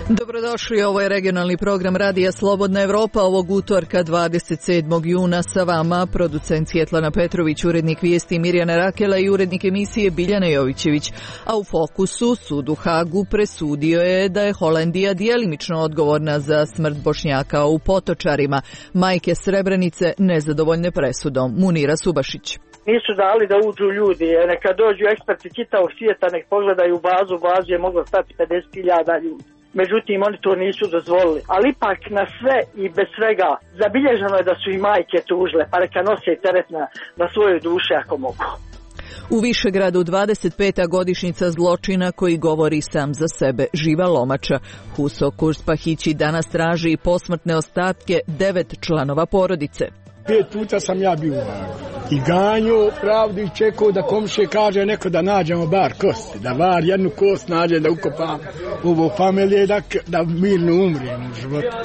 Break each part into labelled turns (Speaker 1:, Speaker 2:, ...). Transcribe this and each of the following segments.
Speaker 1: Dobrodošli, ovo je regionalni program Radija Slobodna Evropa ovog utorka 27. juna. Sa vama producent Svjetlana Petrović, urednik vijesti Mirjana Rakela i urednik emisije Biljana Jovićević. A u fokusu sud u Hagu presudio je da je Holandija djelimično odgovorna za smrt Bošnjaka u Potočarima. Majke Srebrenice nezadovoljne presudom. Munira Subašić.
Speaker 2: Nisu dali da uđu ljudi, neka dođu eksperti čitavog svijeta, nek pogledaju bazu je moglo stati 50.000 ljudi. Međutim, oni to nisu dozvolili. Ali ipak na sve i bez svega zabilježeno je da su i majke tužile, pa neka nose teret na svojoj duši ako mogu.
Speaker 1: U Višegradu 25. godišnjica zločina koji govori sam za sebe. Živa lomača. Huso Kurspahići danas traži i posmrtne ostatke 9 članova porodice.
Speaker 3: 5 puta sam ja bio u Hagu i ganjao pravdu i čekao da komšije kaže neko da nađemo bar kosti, da bar jednu kost nađe da ukopam ovo familije da mirno umrijem u životu.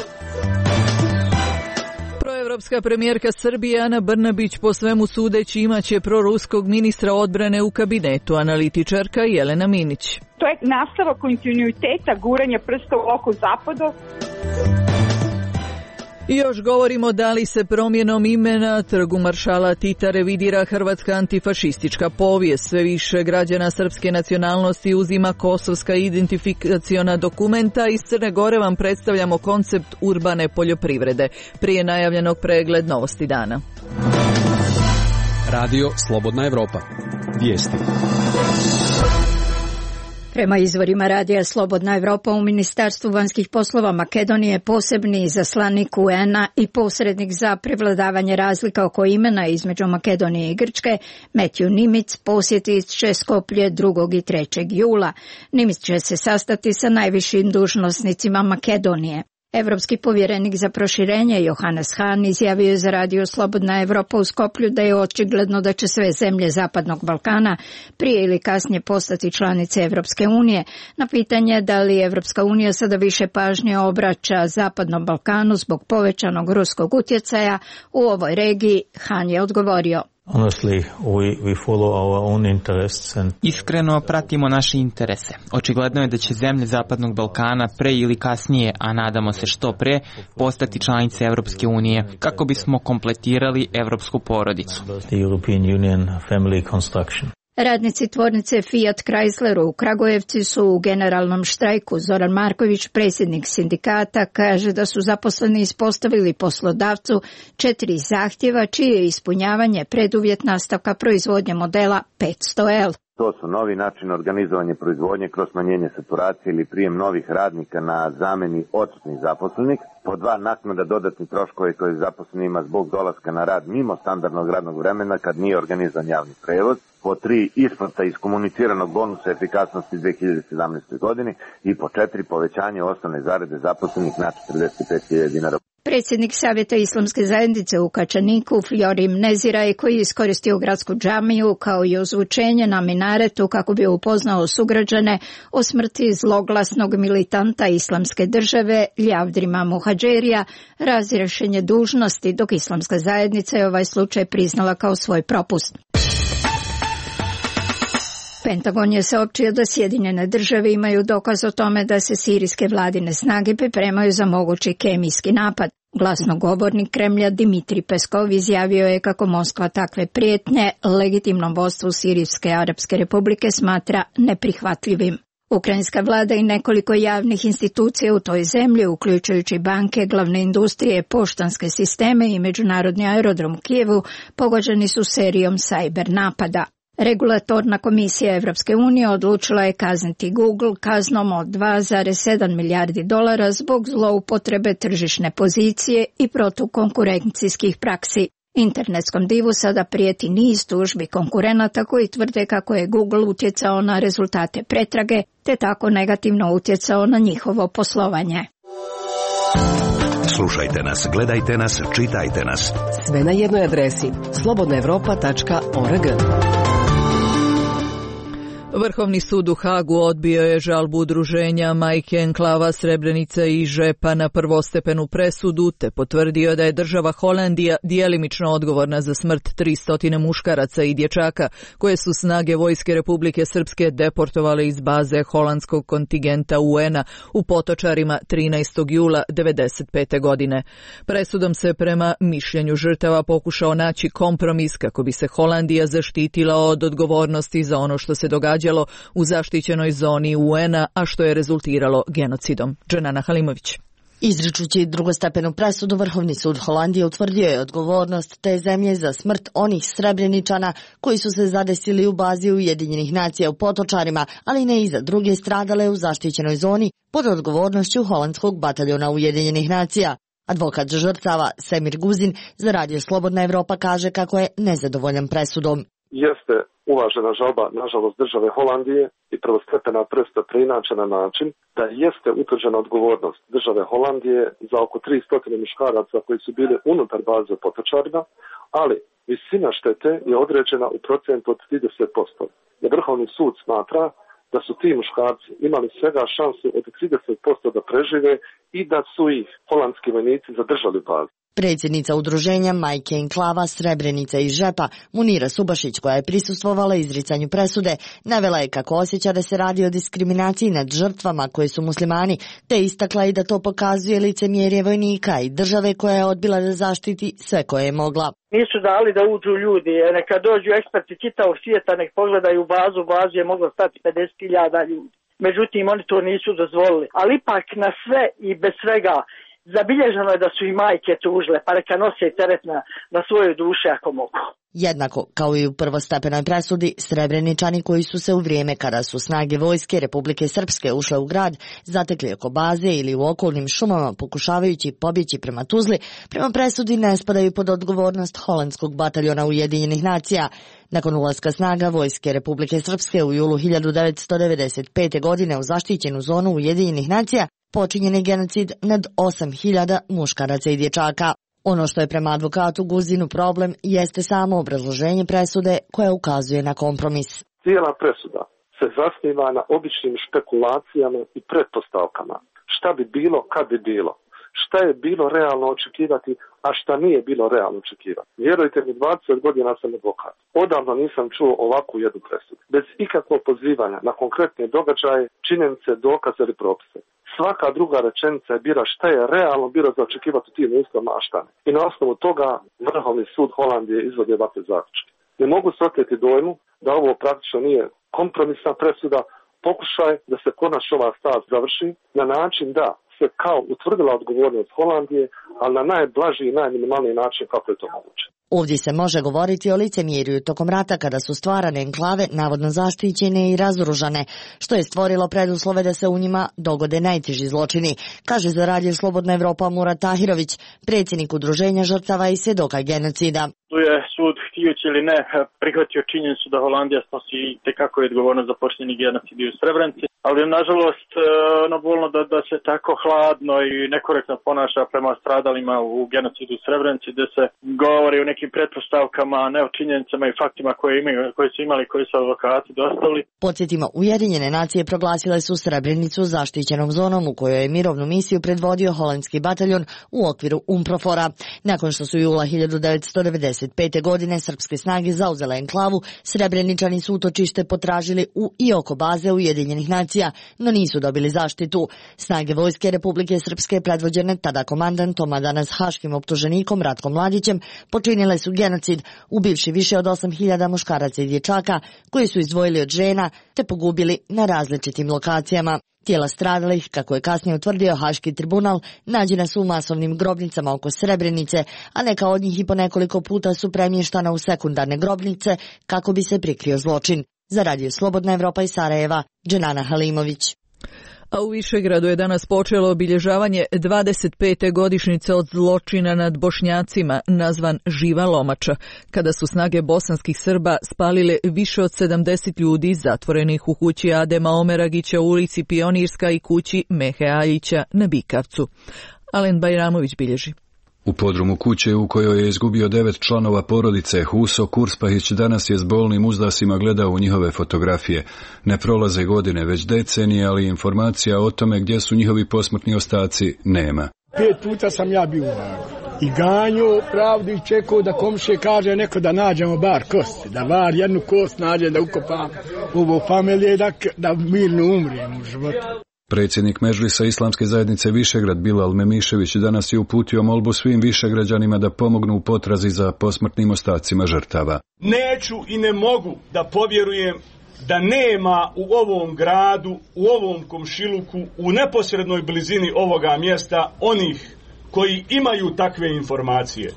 Speaker 1: Proevropska premijerka Srbije Ana Brnabić po svemu sudeći imaće proruskog ministra odbrane u kabinetu, analitičarka Jelena Minić.
Speaker 4: To je nastavak kontinuiteta guranja prsta u oko zapadu.
Speaker 1: I još govorimo da li se promjenom imena Trgu maršala Tita revidira hrvatska antifašistička povijest. Sve više građana srpske nacionalnosti uzima kosovska identifikaciona dokumenta. Iz Crne Gore vam predstavljamo koncept urbane poljoprivrede. Prije najavljenog pregled novosti dana.
Speaker 5: Radio Slobodna Evropa. Vijesti.
Speaker 6: Prema izvorima Radija Slobodna Evropa, u Ministarstvu vanjskih poslova Makedonije posebni izaslanik UN-a i posrednik za prevladavanje razlika oko imena između Makedonije i Grčke, Matthew Nimic, posjetit će Skoplje 2. i 3. jula. Nimic će se sastati sa najvišim dužnosnicima Makedonije. Evropski povjerenik za proširenje Johannes Hahn izjavio je za Radio Slobodna Evropa u Skoplju da je očigledno da će sve zemlje Zapadnog Balkana prije ili kasnije postati članice Evropske unije. Na pitanje da li Evropska unija sada više pažnje obraća Zapadnom Balkanu zbog povećanog ruskog utjecaja u ovoj regiji, Hahn je odgovorio.
Speaker 7: Iskreno pratimo naše interese. Očigledno je da će zemlje Zapadnog Balkana pre ili kasnije, a nadamo se što pre, postati članice Evropske unije kako bismo kompletirali evropsku porodicu.
Speaker 6: Radnici tvornice Fiat Chrysler u Kragujevcu su u generalnom štrajku. Zoran Marković, predsjednik sindikata, kaže da su zaposleni ispostavili poslodavcu 4 zahtjeva čije je ispunjavanje preduvjet nastavka proizvodnje modela 500L.
Speaker 8: To su novi način organizovanja proizvodnje kroz smanjenje saturacije ili prijem novih radnika na zamjeni odsutnih zaposlenih. Po 2, naknada dodatnih troškova koje zaposleni ima zbog dolaska na rad mimo standardnog radnog vremena kad nije organizovan javni prevoz. Po 3, isplata iskomuniciranog bonusa efikasnosti 2017. godini. I po 4, povećanje osnovne zarade zaposlenih na 45.000 dinara.
Speaker 6: Predsjednik Savjeta Islamske zajednice u Kačaniku, Fljorim Neziraj, koji je iskoristio gradsku džamiju kao i ozvučenje na minaretu kako bi upoznao sugrađane o smrti zloglasnog militanta Islamske države Ljavdrima Muhadžerija, razrješenje dužnosti, dok Islamska zajednica je ovaj slučaj priznala kao svoj propust. Pentagon je saopćio da Sjedinjene države imaju dokaz o tome da se sirijske vladine snage pripremaju za mogući kemijski napad. Glasnogovornik Kremlja Dimitrij Peskov izjavio je kako Moskva takve prijetnje legitimnom vodstvu Sirijske Arapske Republike smatra neprihvatljivim. Ukrajinska vlada i nekoliko javnih institucija u toj zemlji, uključujući banke, glavne industrije, poštanske sisteme i međunarodni aerodrom u Kijevu, pogođeni su serijom sajber napada. Regulatorna komisija Evropske unije odlučila je kazniti Google kaznom od 2,7 milijardi dolara zbog zloupotrebe tržišne pozicije i protukonkurencijskih praksi. Internetskom divu sada prijeti niz tužbi konkurenata koji tvrde kako je Google utjecao na rezultate pretrage te tako negativno utjecao na njihovo poslovanje.
Speaker 9: Slušajte nas, gledajte nas, čitajte nas.
Speaker 10: Sve na jednoj adresi slobodnaevropa.org.
Speaker 1: Vrhovni sud u Hagu odbio je žalbu udruženja Majke Enklava Srebrenica i Žepa na prvostepenu presudu te potvrdio da je država Holandija djelimično odgovorna za smrt 300 muškaraca i dječaka koje su snage Vojske Republike Srpske deportovale iz baze holandskog kontingenta UN-a u Potočarima 13. jula 1995. godine. Presudom se prema mišljenju žrtava pokušao naći kompromis kako bi se Holandija zaštitila od odgovornosti za ono što se događalo u zaštićenoj zoni UN-a, a što je rezultiralo genocidom. Dženana Halimović.
Speaker 10: Izričući drugostepenu presudu, Vrhovni sud Holandije utvrdio je odgovornost te zemlje za smrt onih Srebreničana koji su se zadesili u bazi Ujedinjenih nacija u Potočarima, ali ne i za druge stradale u zaštićenoj zoni pod odgovornošću holandskog bataljona Ujedinjenih nacija. Advokat žrtava Semir Guzin za Radio Slobodna Evropa kaže kako je nezadovoljan presudom.
Speaker 11: Jeste uvažena žalba, nažalost, države Holandije i prvostepena presuda preinačena na način da jeste utvrđena odgovornost države Holandije za oko 300 muškaraca koji su bili unutar baze u Potočarima, ali visina štete je određena u procentu od 30%. Vrhovni sud smatra da su ti muškarci imali svega šansu od 30% da prežive i da su ih holandski vojnici zadržali u bazi.
Speaker 10: Predsjednica udruženja Majke Enklava Srebrenica i Žepa, Munira Subašić, koja je prisustvovala izricanju presude, navela je kako osjeća da se radi o diskriminaciji nad žrtvama koji su muslimani, te istakla i da to pokazuje licemjerje vojnika i države koja je odbila da zaštiti sve koje je mogla.
Speaker 2: Nisu dali da uđu ljudi, neka dođu eksperti čitavog svijeta, nek pogledaju bazu, bazu je moglo stati 50.000 ljudi. Međutim, oni to nisu dozvolili. Ali ipak na sve i bez svega zabilježeno je da su i majke tužile, pa neka nose teret na svojoj duši ako mogu.
Speaker 10: Jednako kao i u prvostepenoj presudi, Srebreničani koji su se u vrijeme kada su snage Vojske Republike Srpske ušle u grad, zatekli oko baze ili u okolnim šumama pokušavajući pobjeći prema Tuzli, prema presudi ne spadaju pod odgovornost holandskog bataljona Ujedinjenih nacija. Nakon ulaska snaga Vojske Republike Srpske u julu 1995. godine u zaštićenu zonu Ujedinjenih nacija, počinjen je genocid nad 8.000 muškaraca i dječaka. Ono što je prema advokatu Guzinu problem jeste samo obrazloženje presude koja ukazuje na kompromis.
Speaker 11: Cijela presuda se zasniva na običnim špekulacijama i pretpostavkama. Šta bi bilo kad bi bilo? Šta je bilo realno očekivati, a šta nije bilo realno očekivati? Vjerujte mi, 20 godina sam advokat. Odavno nisam čuo ovakvu jednu presudu. Bez ikakvog pozivanja na konkretne događaje, činjenice, dokaze ili propise. Svaka druga rečenica je bila šta je realno bilo za očekivati u tim uslovima, a šta ne. I na osnovu toga Vrhovni sud Holandije izvodi ovakve zaključke. Ne mogu se oteti dojmu da ovo praktično nije kompromisna presuda, pokušaj da se konačno ova stvar završi na način da se kao utvrdila odgovornost Holandije, ali na najblaži i najminimalniji način kako je to moguće.
Speaker 10: Ovdje se može govoriti o licemjerju tokom rata kada su stvarane enklave navodno zaštićene i razoružane, što je stvorilo preduslove da se u njima dogode najteži zločini, kaže za Radio Slobodna Evropa Murat Tahirović, predsjednik udruženja žrtava i svjedoka genocida.
Speaker 12: Tu je sud, htijući ili ne, prihvatio činjenicu da Holandija snosi tekako je odgovornost za počinjeni genocid u Srebrenici, ali nažalost bolno da se tako hladno i nekorektno ponaša prema stradalima u genocidu u Srebrenici, gdje se govori o nekim pretpostavkama, a ne o činjenicama i faktima koje su imali, koji su advokati dostavili.
Speaker 10: Podsjetimo, Ujedinjene nacije proglasile su Srebrenicu zaštićenom zonom u kojoj je mirovnu misiju predvodio holandski bataljon u okviru UNPROFOR-a. Nakon što su jula 1995. godine srpske snage zauzele enklavu, Srebreničani su utočište potražili u i oko baze Ujedinjenih nacija, no nisu dobili zaštitu. Snage Vojske Republike Srpske predvođene tada komandantom, a danas haškim optuženikom Ratkom Mladićem, počinile su genocid, ubivši više od 8.000 muškaraca i dječaka koji su izdvojili od žena te pogubili na različitim lokacijama. Tijela stradalih, kako je kasnije utvrdio Haški tribunal, nađena su u masovnim grobnicama oko Srebrenice, a neka od njih i po nekoliko puta su premještana u sekundarne grobnice kako bi se prikrio zločin. Za Radio Slobodna Evropa iz Sarajeva, Dženana Halimović.
Speaker 1: A u Višegradu je danas počelo obilježavanje 25. godišnjice od zločina nad Bošnjacima, nazvan Živa Lomača, kada su snage bosanskih Srba spalile više od 70 ljudi zatvorenih u kući Adema Omeragića u ulici Pionirska i kući Mehe Aljića na Bikavcu. Alen Bajramović bilježi.
Speaker 13: U podrumu kuće u kojoj je izgubio 9 članova porodice, Huso Kurspahić danas je s bolnim uzdasima gledao u njihove fotografije. Ne prolaze godine, već decenije, ali informacija o tome gdje su njihovi posmrtni ostaci nema.
Speaker 3: 5 puta sam ja bio u Hagu i ganju pravdu i čekao da komšije kaže neko da nađemo bar kosti, da bar jednu kost nađe da ukopam ovo familije da mirno umrijem u životu.
Speaker 13: Predsjednik Medžlisa Islamske zajednice Višegrad Bilal Memišević danas je uputio molbu svim Višegrađanima da pomognu u potrazi za posmrtnim ostacima žrtava.
Speaker 14: Neću i ne mogu da povjerujem da nema u ovom gradu, u ovom komšiluku, u neposrednoj blizini ovoga mjesta onih koji imaju takve informacije.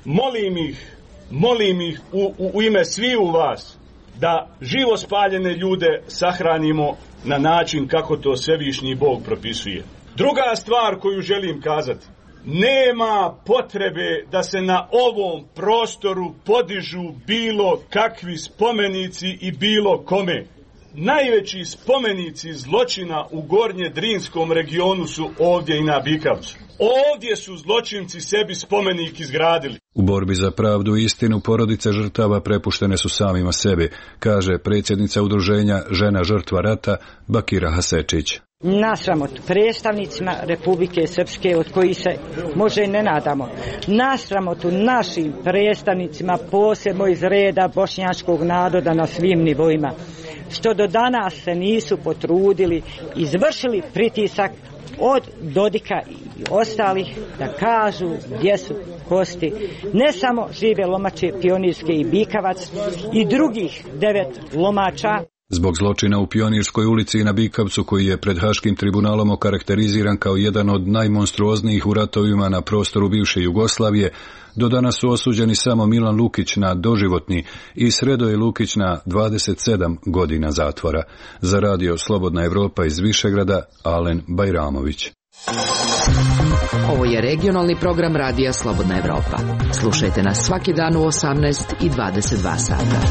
Speaker 14: Molim ih u ime sviju vas da živo spaljene ljude sahranimo na način kako to Svevišnji Bog propisuje. Druga stvar koju želim kazati, nema potrebe da se na ovom prostoru podižu bilo kakvi spomenici i bilo kome. Najveći spomenici zločina u Gornje-Drinskom regionu su ovdje i na Bikavcu. Ovdje su zločinci sebi spomenik izgradili.
Speaker 13: U borbi za pravdu i istinu porodice žrtava prepuštene su samima sebi, kaže predsjednica udruženja Žena žrtva rata Bakira Hasečić.
Speaker 15: Nasramot predstavnicima Republike Srpske od kojih se može ne nadamo. Nasramotu našim predstavnicima posebno iz reda bošnjačkog naroda na svim nivoima, što do danas se nisu potrudili, izvršili pritisak od Dodika i ostalih da kažu gdje su kosti ne samo žive lomače Pionirske i Bikavac i drugih 9 lomača.
Speaker 13: Zbog zločina u Pionirskoj ulici i na Bikavcu, koji je pred Haškim tribunalom okarakteriziran kao jedan od najmonstruoznijih u ratovima na prostoru bivše Jugoslavije, do danas su osuđeni samo Milan Lukić na doživotni i Sredoje Lukić na 27 godina zatvora. Za radio Slobodna Evropa iz Višegrada, Alen Bajramović.
Speaker 16: Ovo je regionalni program radija Slobodna Evropa. Slušajte nas svaki dan u 18 i 22 sata.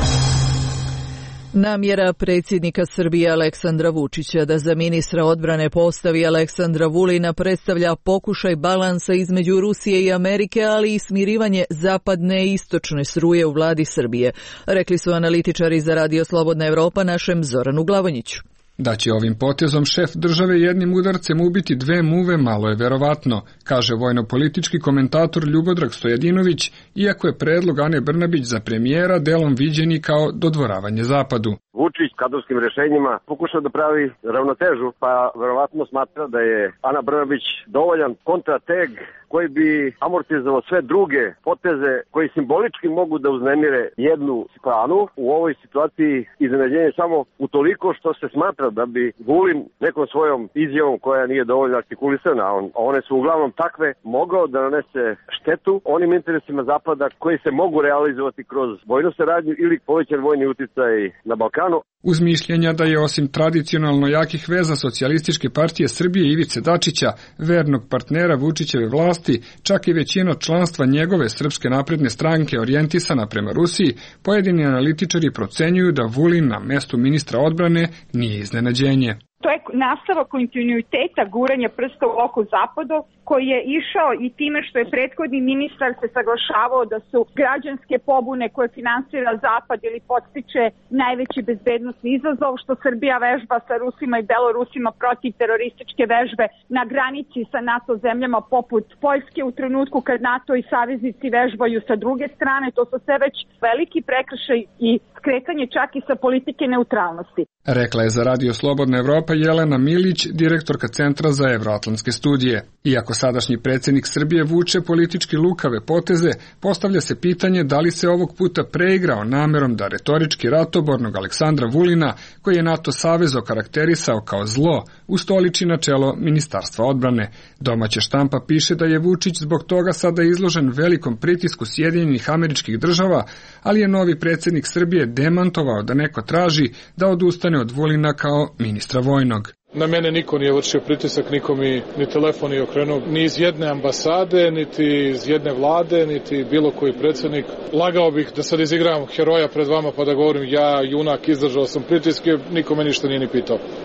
Speaker 1: Namjera predsjednika Srbije Aleksandra Vučića da za ministra odbrane postavi Aleksandra Vulina predstavlja pokušaj balansa između Rusije i Amerike, ali i smirivanje zapadne i istočne struje u vladi Srbije, rekli su analitičari za radio Slobodna Evropa našem Zoranu Glavonjiću.
Speaker 17: Da će ovim potezom šef države jednim udarcem ubiti 2 muve malo je verovatno, kaže vojno-politički komentator Ljubodrag Stojadinović, iako je predlog Ane Brnabić za premijera delom viđeni kao dodvoravanje Zapadu.
Speaker 18: Vučić kadrovskim rješenjima pokušao da pravi ravnotežu, pa verovatno smatra da je Ana Brnabić dovoljan kontrateg koji bi amortizovao sve druge poteze koji simbolički mogu da uznemire jednu stranu. U ovoj situaciji iznenađenje samo utoliko što se smatra da bi Vulin nekom svojom izjavom koja nije dovoljno artikulisana, a one su uglavnom takve, mogao da nanese štetu onim interesima Zapada koji se mogu realizovati kroz vojnu saradnju ili povećan vojni uticaj na Balkanu.
Speaker 17: Uz mišljenja da je osim tradicionalno jakih veza Socijalističke partije Srbije Ivice Dačića, vernog partnera Vučićeve vlasti, čak i većina članstva njegove Srpske napredne stranke orijentisana prema Rusiji, pojedini analitičari procenjuju da Vulin na mestu ministra odbrane nije iznenađenje.
Speaker 4: To je nastavak kontinuiteta guranja prsta u oko Zapadu, koji je išao i time što je prethodni ministar se saglašavao da su građanske pobune koje finansira Zapad ili podstiče najveći bezbednosni izazov, što Srbija vežba sa Rusima i Belorusima protiv terorističke vežbe na granici sa NATO zemljama poput Poljske u trenutku kad NATO i saveznici vežbaju sa druge strane. To su sve već veliki prekršaj i skretanje čak i sa politike neutralnosti.
Speaker 17: Rekla je za radio Slobodna Evropa Jelena Milić, direktorka Centra za evroatlantske studije. Iako sadašnji predsjednik Srbije vuče politički lukave poteze, postavlja se pitanje da li se ovog puta preigrao namerom da retorički ratobornog Aleksandra Vulina, koji je NATO savez okarakterisao kao zlo, ustoliči na čelo Ministarstva odbrane. Domaća štampa piše da je Vučić zbog toga sada izložen velikom pritisku Sjedinjenih Američkih Država, ali je novi predsjednik Srbije demantovao da neko traži da odustane od Vulina kao ministra vojnog.
Speaker 19: Na mene niko nije vršio pritisak, niko mi ni telefon nije okrenuo, ni iz jedne ambasade, niti iz jedne vlade, niti bilo koji predsjednik. Lagao bih da sad izigram heroja pred vama pa da govorim ja, junak, izdržao sam pritiske, niko me ništa nije ni pitao.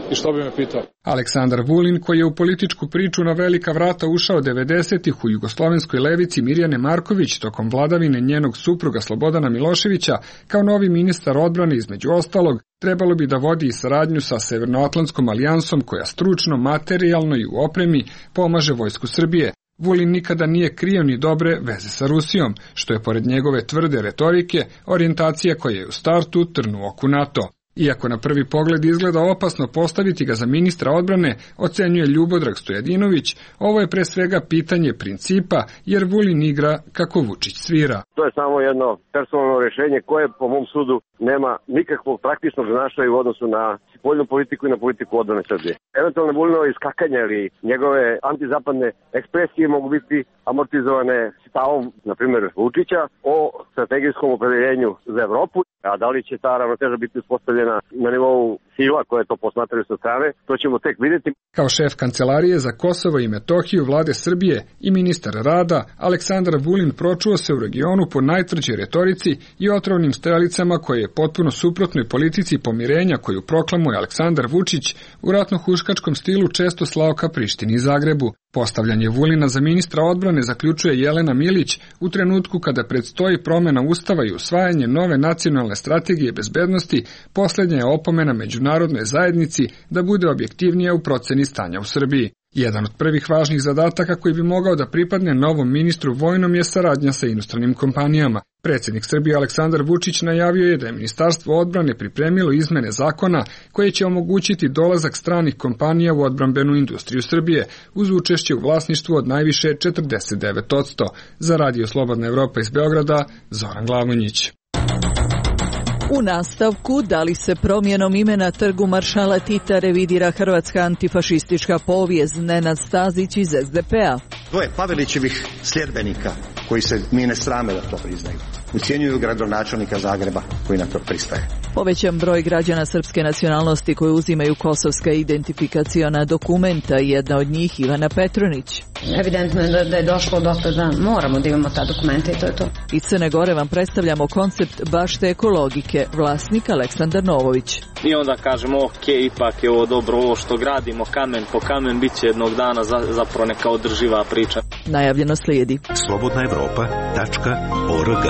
Speaker 19: i što bi me pitao.
Speaker 17: Aleksandar Vulin, koji je u političku priču na velika vrata ušao 90-ih u jugoslovenskoj levici Mirjane Marković tokom vladavine njenog supruga Slobodana Miloševića, kao novi ministar odbrane između ostalog, trebalo bi da vodi i saradnju sa Severnoatlantskom alijansom koja stručno, materijalno i u opremi pomaže vojsku Srbije. Vulin nikada nije krio ni dobre veze sa Rusijom, što je pored njegove tvrde retorike orijentacija koja je u startu trn u oku NATO. Iako na prvi pogled izgleda opasno postaviti ga za ministra odbrane, ocenjuje Ljubodrag Stojadinović, ovo je pre svega pitanje principa, jer Vulin igra kako Vučić svira.
Speaker 18: To je samo jedno personalno rješenje koje po mom sudu nema nikakvog praktičnog značaja u odnosu na spoljnu politiku i na politiku odbrane Srbije. Eventualne Vulinove iskakanja ili njegove antizapadne ekspresije mogu biti amortizovane stavom, na primjer, Vučića o strategijskom opredeljenju za Evropu, a da li će ta ravnoteža biti uspostavljena na nivou sila koje to posmatraju sa strane, to ćemo tek vidjeti.
Speaker 17: Kao šef Kancelarije za Kosovo i Metohiju vlade Srbije i ministar rada, Aleksandar Vulin pročuo se u regionu po najtvrđoj retorici i otrovnim strelicama koje je potpuno suprotnoj politici pomirenja koju proklamuje Aleksandar Vučić u ratno-huškačkom stilu često slao ka Prištini i Zagrebu. Postavljanje Vulina za ministra odbrane zaključuje Jelena Milić u trenutku kada predstoji promjena ustava i usvajanje nove nacionalne strategije bezbednosti, posljednja je opomena međunarodnoj zajednici da bude objektivnija u proceni stanja u Srbiji. Jedan od prvih važnih zadataka koji bi mogao da pripadne novom ministru vojnom je saradnja sa inostranim kompanijama. Predsjednik Srbije Aleksandar Vučić najavio je da je Ministarstvo odbrane pripremilo izmene zakona koje će omogućiti dolazak stranih kompanija u odbrambenu industriju Srbije uz učešće u vlasništvu od najviše 49%. Za Radio Slobodna Evropa iz Beograda, Zoran Glavonjić.
Speaker 1: U nastavku, da li se promjenom imena Trgu maršala Tita revidira hrvatska antifašistička povijest, Nenad Stazić iz SDP-a.
Speaker 20: Dvoje Pavelićevih sljedbenika koji se nije ne srame da to priznaju. Ucjenjuju gradonačelnika Zagreba koji na to pristaje.
Speaker 1: Povećan broj građana srpske nacionalnosti koji uzimaju kosovska identifikaciona dokumenta, jedna od njih Ivana Petronić.
Speaker 21: Evidentno je da je došlo do toga da moramo da imamo ta dokumenta i to je to.
Speaker 1: Iz Crne Gore vam predstavljamo koncept bašte ekologike, vlasnik Aleksandar Novović.
Speaker 22: I onda kažemo ok, ipak je ovo dobro, ovo što gradimo kamen po kamen, bit će jednog dana zapravo neka održiva priča.
Speaker 1: Najavljeno slijedi.
Speaker 9: slobodnaevropa.org.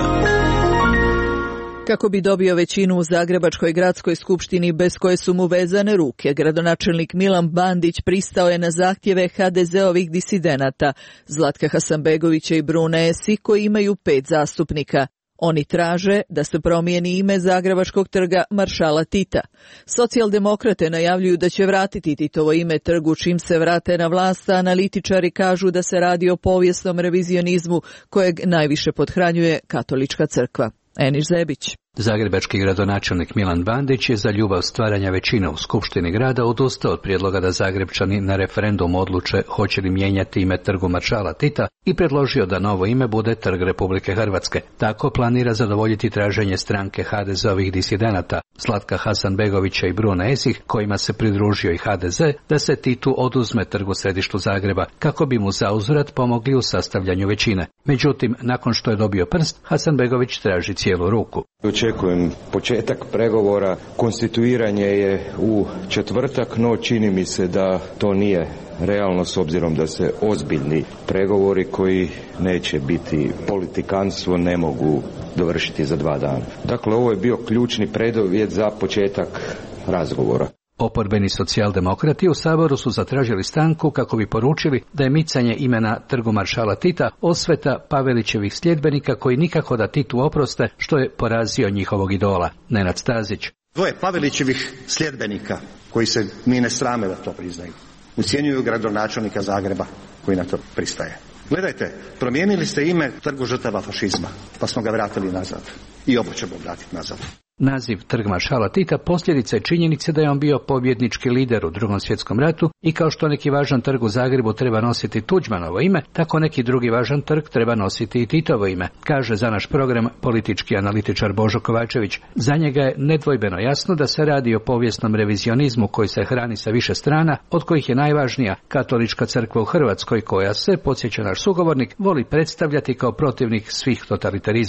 Speaker 1: Kako bi dobio većinu u Zagrebačkoj gradskoj skupštini bez koje su mu vezane ruke, gradonačelnik Milan Bandić pristao je na zahtjeve HDZ-ovih disidenata Zlatka Hasanbegovića i Brune Esih koji imaju 5 zastupnika. Oni traže da se promijeni ime Zagrebačkog trga maršala Tita. Socijaldemokrate najavljuju da će vratiti Titovo ime trgu čim se vrate na vlast, a analitičari kažu da se radi o povijesnom revizionizmu kojeg najviše pothranjuje katolička crkva. Eniš Zebić.
Speaker 23: Zagrebački gradonačelnik Milan Bandić je za ljubav stvaranja većine u Skupštini grada odustao od prijedloga da Zagrebčani na referendum odluče hoće li mijenjati ime Trgu maršala Tita i predložio da novo ime bude Trg Republike Hrvatske. Tako planira zadovoljiti traženje stranke HDZ-ovih disidenata Zlatka Hasanbegovića i Brune Esih, kojima se pridružio i HDZ, da se Titu oduzme trg u središtu Zagreba, kako bi mu zauzvrat pomogli u sastavljanju većine. Međutim, nakon što je dobio prst, Hasanbegović traži cijelu ruku.
Speaker 24: Očekujem početak pregovora, konstituiranje je u četvrtak, no čini mi se da to nije realno s obzirom da se ozbiljni pregovori koji neće biti politikanstvo ne mogu dovršiti za 2 dana. Dakle, ovo je bio ključni preduvjet za početak razgovora.
Speaker 23: Oporbeni socijaldemokrati u Saboru su zatražili stanku kako bi poručili da je micanje imena Trgu maršala Tita osveta Pavelićevih sljedbenika koji nikako da Titu oproste što je porazio njihovog idola. Nenad Stazić.
Speaker 20: Dvoje Pavelićevih sljedbenika koji se nije ne srame da to priznaju. Ucjenjuju gradonačelnika Zagreba koji na to pristaje. Gledajte, promijenili ste ime Trgu žrtava fašizma, pa smo ga vratili nazad. I ovo ćemo vratiti nazad.
Speaker 23: Naziv Trg maršala Tita posljedica je činjenice da je on bio pobjednički lider u Drugom svjetskom ratu i kao što neki važan trg u Zagrebu treba nositi Tuđmanovo ime, tako neki drugi važan trg treba nositi i Titovo ime, kaže za naš program politički analitičar Božo Kovačević. Za njega je nedvojbeno jasno da se radi o povijesnom revizionizmu koji se hrani sa više strana, od kojih je najvažnija katolička crkva u Hrvatskoj koja se, podsjeća naš sugovornik, voli predstavljati kao protivnik svih totalitarizama.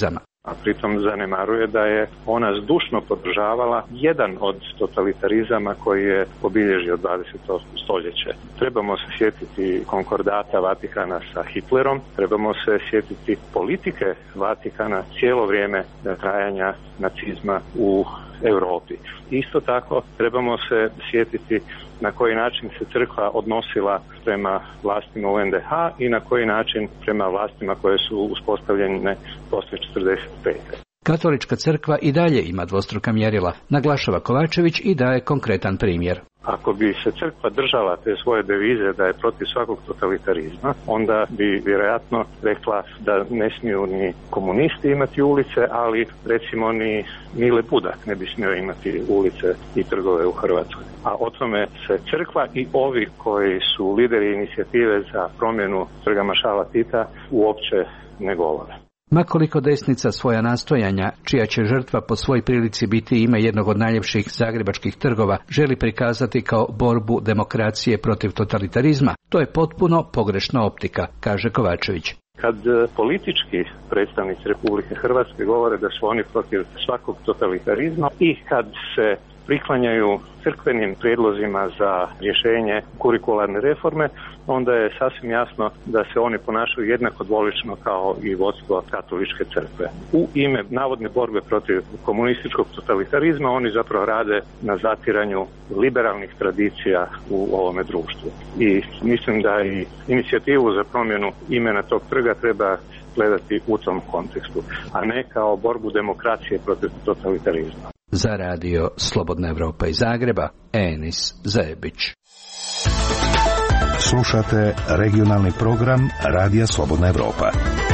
Speaker 5: a pritom zanemaruje da je ona zdušno podržavala jedan od totalitarizama koji je obilježio 20. stoljeće. Trebamo se sjetiti konkordata Vatikana sa Hitlerom, trebamo se sjetiti politike Vatikana cijelo vrijeme trajanja nacizma u Europi. Isto tako trebamo se sjetiti na koji način se crkva odnosila prema vlastima u NDH i na koji način prema vlastima koje su uspostavljene poslije 1945.
Speaker 23: Katolička crkva i dalje ima dvostruka mjerila, naglašava Kovačević i daje konkretan primjer.
Speaker 5: Ako bi se crkva držala te svoje devize da je protiv svakog totalitarizma, onda bi vjerojatno rekla da ne smiju ni komunisti imati ulice, ali recimo ni Mile Budak ne bi smio imati ulice i trgove u Hrvatskoj. A o tome se crkva i ovi koji su lideri inicijative za promjenu Trga maršala Tita uopće ne govore.
Speaker 23: Makoliko desnica svoja nastojanja, čija će žrtva po svoj prilici biti ime jednog od najljepših zagrebačkih trgova, želi prikazati kao borbu demokracije protiv totalitarizma, to je potpuno pogrešna optika, kaže Kovačević.
Speaker 5: Kad politički predstavnici Republike Hrvatske govore da su oni protiv svakog totalitarizma i kad se priklanjaju crkvenim prijedlozima za rješenje kurikularne reforme, onda je sasvim jasno da se oni ponašaju jednako dvolično kao i vodstvo katoličke crkve. U ime navodne borbe protiv komunističkog totalitarizma oni zapravo rade na zatiranju liberalnih tradicija u ovome društvu. I mislim da i inicijativu za promjenu imena tog trga treba gledati u tom kontekstu, a ne kao borbu demokracije protiv totalitarizma.
Speaker 23: Za radio Slobodna Evropa iz Zagreba, Enis Zajebić.
Speaker 9: Slušate regionalni program Radija Slobodna Evropa.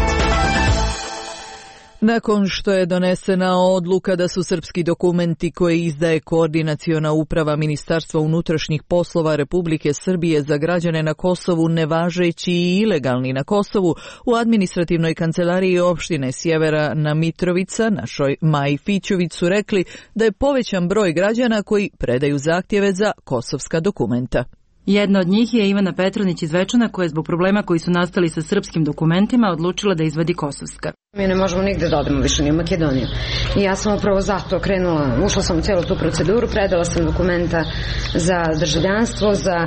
Speaker 1: Nakon što je donesena odluka da su srpski dokumenti koje izdaje Koordinaciona uprava Ministarstva unutrašnjih poslova Republike Srbije za građane na Kosovu nevažeći i ilegalni na Kosovu, u administrativnoj kancelariji opštine Sjeverna Mitrovica, našoj Maji Fićović, su rekli da je povećan broj građana koji predaju zahtjeve za kosovska dokumenta.
Speaker 6: Jedna od njih je Ivana Petronić iz Zvečana, koja je zbog problema koji su nastali sa srpskim dokumentima odlučila da izvadi kosovska.
Speaker 21: Mi ne možemo nigde da odemo više ni u Makedoniju. I ja sam upravo zato krenula, ušla sam u cijelu tu proceduru, predala sam dokumenta za državljanstvo, za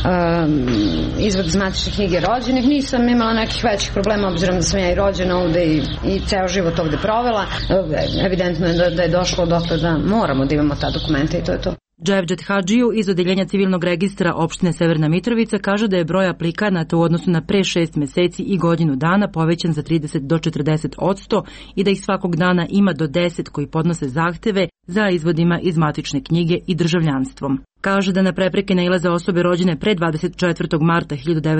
Speaker 21: izvod iz matične knjige rođenih. Nisam imala nekih većih problema, obzirom da sam ja i rođena ovde i ceo život ovde provela. Evidentno je da je došlo dotle da moramo da imamo ta dokumenta i to je to.
Speaker 6: Dževđet Hadžiju iz Odeljenja civilnog registra opštine Severna Mitrovica kaže da je broj aplikanata u odnosu na pre 6 meseci i godinu dana povećan za 30 do 40% i da ih svakog dana ima do 10 koji podnose zahteve za izvodima iz matične knjige i državljanstvom. Kaže da na prepreke nailaze osobe rođene pre 24. marta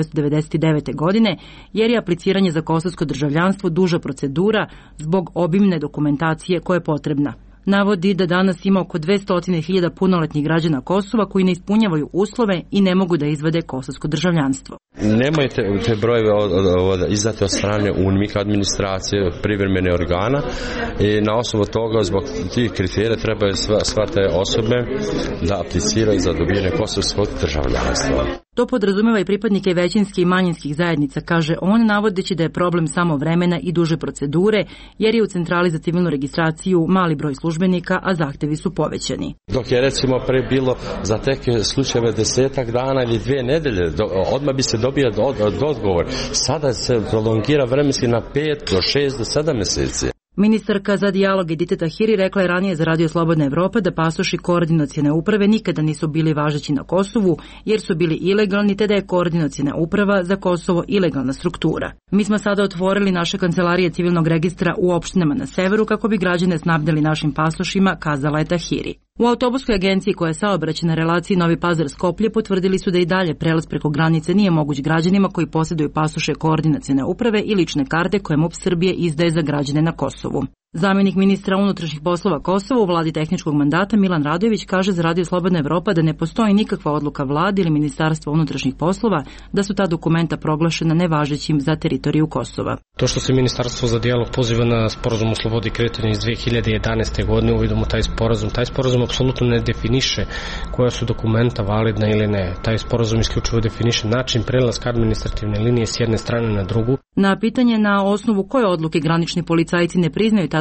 Speaker 6: 1999. godine, jer je apliciranje za kosovsko državljanstvo duža procedura zbog obimne dokumentacije koja je potrebna. Navodi da danas ima oko 200.000 punoletnih građana Kosova koji ne ispunjavaju uslove i ne mogu da izvade kosovsko državljanstvo.
Speaker 7: Nemojte te brojeve izdate od strane UNMIK administracije, privremene organa i na osnovu toga zbog tih kriterija trebaju sva te osobe da apliciraju za dobijanje kosovskog državljanstva.
Speaker 6: To podrazumeva i pripadnike većinskih i manjinskih zajednica, kaže on, navodeći da je problem samo vremena i duže procedure, jer je u centrali za civilnu registraciju mali broj službenika, a zahtevi su povećani.
Speaker 7: Dok je recimo pre bilo za teke slučajeve 10 dana ili 2 nedelje, odmah bi se dobio odgovor. Sada se prolongira vremenski na 5 do 6 do 7 meseci.
Speaker 6: Ministarka za dijalog Edita Tahiri rekla je ranije za Radio Slobodna Evropa da pasoši Koordinacione uprave nikada nisu bili važeći na Kosovu jer su bili ilegalni, te da je Koordinaciona uprava za Kosovo ilegalna struktura. Mi smo sada otvorili naše kancelarije civilnog registra u opštinama na severu kako bi građane snabdeli našim pasošima, kazala je Tahiri. U autobuskoj agenciji koja je saobraćaj na relaciji Novi Pazar-Skoplje potvrdili su da i dalje prelaz preko granice nije moguć građanima koji posjeduju pasoše Koordinacione uprave i lične karte koje MUP Srbije izdaje za građane na Kosovu. Zamjenik ministra unutrašnjih poslova Kosova u vladi tehničkog mandata Milan Radojević kaže za Radio Slobodna Evropa da ne postoji nikakva odluka vlade ili ministarstva unutrašnjih poslova da su ta dokumenta proglašena nevažećim za teritoriju Kosova.
Speaker 8: To što se Ministarstvo za dijalog poziva na sporazum o slobodi kretanja iz 2011. godine, uvidimo taj sporazum apsolutno ne definiše koja su dokumenta validna ili ne. Taj sporazum isključivo definiše način prelaska administrativne linije s jedne strane na drugu.
Speaker 6: Na pitanje na osnovu koje odluke granični policajci ne priznaju ta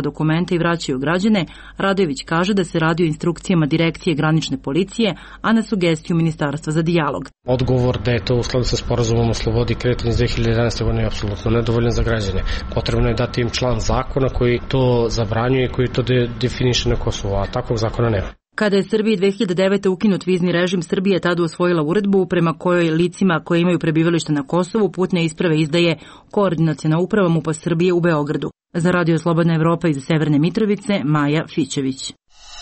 Speaker 6: ta dokumenta i vraćaju građane, Radojević kaže da se radi o instrukcijama Direkcije granične policije, a na sugestiju Ministarstva za dijalog.
Speaker 8: Odgovor da je to u skladu sa sporazumom o slobodi kretanja iz 2011. godine je apsolutno nedovoljan za građane. Potrebno je dati im član zakona koji to zabranjuje i koji to definiše na Kosovu, a takvog zakona nema.
Speaker 6: Kada je Srbiji 2009. ukinut vizni režim, Srbija je tada usvojila uredbu prema kojoj licima koje imaju prebivalište na Kosovu putne isprave izdaje Koordinaciona uprava MUP-a Srbije u Beogradu. Za Radio Slobodna Evropa iz Severne Mitrovice, Maja Fićević.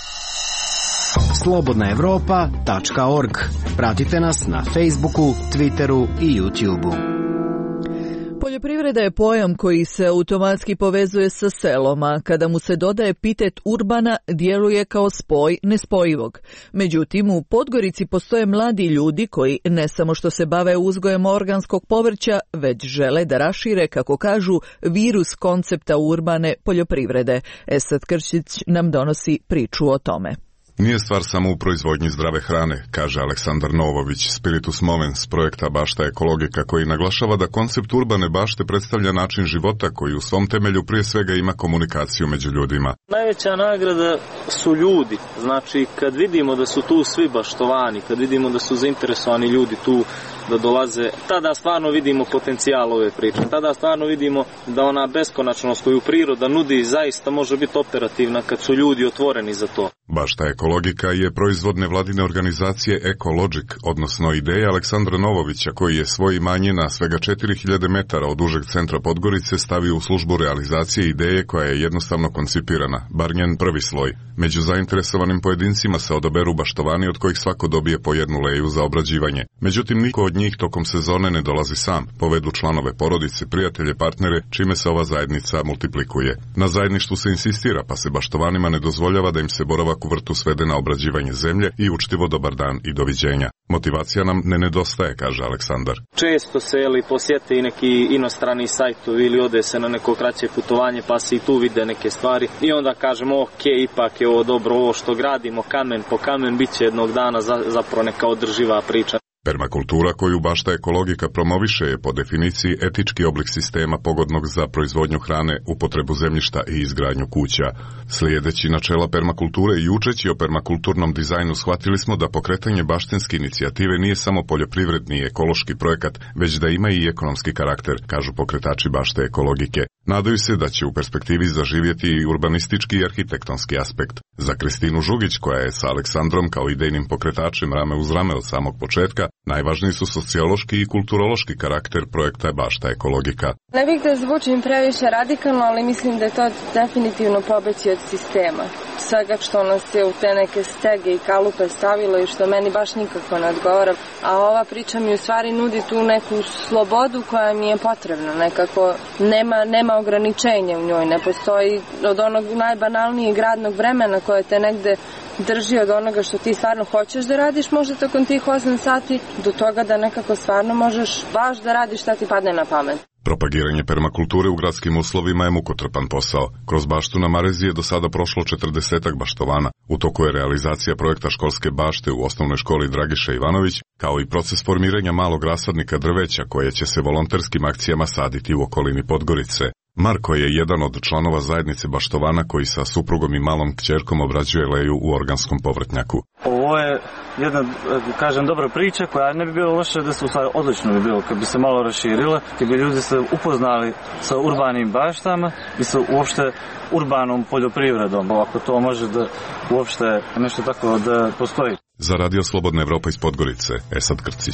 Speaker 2: slobodnaevropa.org. Pratite nas na Facebooku, Twitteru i YouTubeu.
Speaker 1: Poljoprivreda je pojam koji se automatski povezuje sa selom, a kada mu se dodaje epitet urbana, djeluje kao spoj nespojivog. Međutim, u Podgorici postoje mladi ljudi koji ne samo što se bave uzgojem organskog povrća, već žele da rašire, kako kažu, virus koncepta urbane poljoprivrede. Esad Kršić nam donosi priču o tome.
Speaker 10: Nije stvar samo u proizvodnji zdrave hrane, kaže Aleksandar Novović, Spiritus Movens, projekta Bašta ekologika, koji naglašava da koncept urbane bašte predstavlja način života koji u svom temelju prije svega ima komunikaciju među ljudima.
Speaker 22: Najveća nagrada su ljudi, znači kad vidimo da su tu svi baštovani, kad vidimo da su zainteresovani ljudi tu da dolaze, tada stvarno vidimo potencijal ove priče, tada stvarno vidimo da ona beskonačnost koju priroda nudi zaista može biti operativna kad su ljudi otvoreni za to.
Speaker 10: Bašta ekologika je proizvod nevladine organizacije Ecologic, odnosno ideja Aleksandra Novovića, koji je svoje imanje na svega 4000 metara od užeg centra Podgorice stavio u službu realizacije ideje koja je jednostavno koncipirana, bar njen prvi sloj. Među zainteresovanim pojedincima se odaberu baštovani od kojih svako dobije po jednu leju za obrađivanje. Međutim, niko od njih tokom sezone ne dolazi sam, povedu članove porodice, prijatelje, partnere, čime se ova zajednica multiplikuje. Na zajedništvu se insistira, pa se baštovanima ne dozvoljava da im se boravak u vrtu svede na obrađivanje zemlje i učtivo dobar dan i doviđenja. Motivacija nam ne nedostaje, kaže Aleksandar.
Speaker 22: Često se posjete i neki inostrani sajtovi ili ode se na neko kraće putovanje pa se i tu vide neke stvari i onda kažemo ok, ipak je ovo dobro, ovo što gradimo kamen po kamen bit će jednog dana zapravo neka održiva priča.
Speaker 10: Permakultura koju Bašta ekologika promoviše je po definiciji etički oblik sistema pogodnog za proizvodnju hrane, upotrebu zemljišta i izgradnju kuća. Slijedeći načela permakulture i učeći o permakulturnom dizajnu shvatili smo da pokretanje baštinske inicijative nije samo poljoprivredni i ekološki projekat, već da ima i ekonomski karakter, kažu pokretači Bašte ekologike. Nadaju se da će u perspektivi zaživjeti i urbanistički i arhitektonski aspekt. Za Kristinu Žugić, koja je sa Aleksandrom kao idejnim pokretačem rame uz rame od samog početka, najvažniji su sociološki i kulturološki karakter projekta Bašta ekologika.
Speaker 11: Ne bih da zvučim previše radikalno, ali mislim da je to definitivno pobeći od sistema. Svega što nas je u te neke stege i kalupe stavilo i što meni baš nikako ne odgovara. A ova priča mi u stvari nudi tu neku slobodu koja mi je potrebna. Nekako nema ograničenja u njoj. Ne postoji od onog najbanalnijeg radnog vremena koje te negde drži od onoga što ti stvarno hoćeš da radiš možda tokom tih 8 sati do toga da nekako stvarno možeš baš da radiš šta ti padne na pamet.
Speaker 10: Propagiranje permakulture u gradskim uslovima je mukotrpan posao. Kroz baštu na Marezi je do sada prošlo 40 baštovana. U toku je realizacija projekta školske bašte u osnovnoj školi Dragiša Ivanović, kao i proces formiranja malog rasadnika drveća koje će se volonterskim akcijama saditi u okolini Podgorice. Marko je jedan od članova zajednice baštovana koji sa suprugom i malom kćerkom obrađuje leju u organskom povrtnjaku.
Speaker 22: Ovo je jedna, kažem, dobra priča koja ne bi bilo loše da se u stvari odlično bi bilo kad bi se malo raširila, kad bi ljudi se upoznali sa urbanim baštama i sa uopšte urbanom poljoprivredom, ako to može da uopšte nešto tako da postoji.
Speaker 10: Za Radio Slobodna Evropa iz Podgorice, Esad Krcić.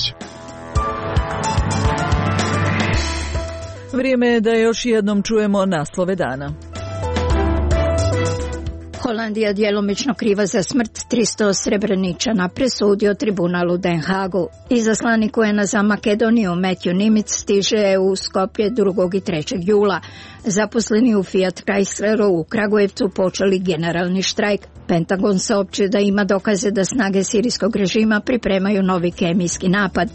Speaker 1: Vrijeme je da još jednom čujemo naslove dana.
Speaker 12: Holandija djelomično kriva za smrt 300 Srebreničana, presudio tribunal u Den Haagu. Izaslanik UN-a za Makedoniju Matthew Nimitz stiže u Skopje 2. i 3. jula. Zaposleni u Fiat Chrysleru u Kragujevcu počeli generalni štrajk. Pentagon saopćio da ima dokaze da snage sirijskog režima pripremaju novi kemijski napad.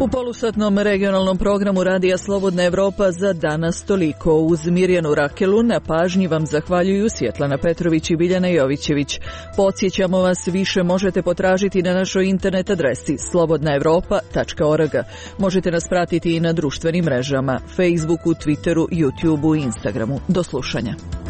Speaker 1: U polusatnom regionalnom programu Radija Slobodna Evropa za danas toliko. Uz Mirjanu Rakelu na pažnji vam zahvaljuju Svjetlana Petrović i Biljana Jovićević. Podsjećamo vas, više možete potražiti na našoj internet adresi slobodnaevropa.org. Možete nas pratiti i na društvenim mrežama, Facebooku, Twitteru, YouTubeu i Instagramu. Do slušanja.